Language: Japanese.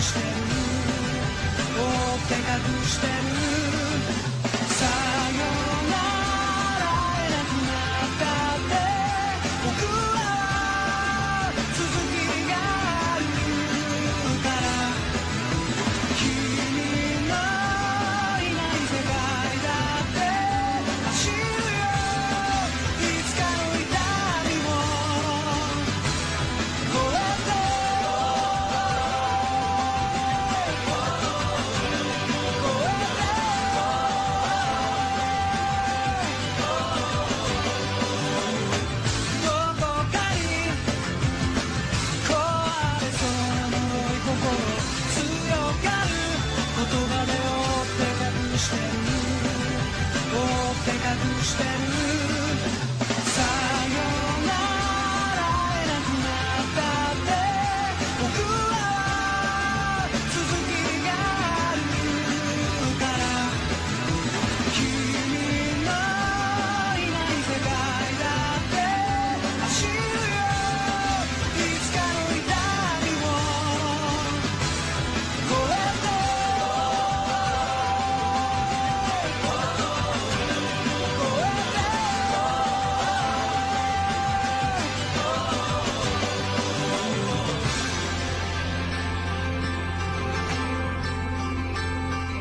してる追って隠してるさよなら会えなくなったって僕は続きがあるから君のいない世界だって走るよいつかの痛みを越えてどこかに壊れそうな脆い心強がる言葉で追って隠してる追って隠してる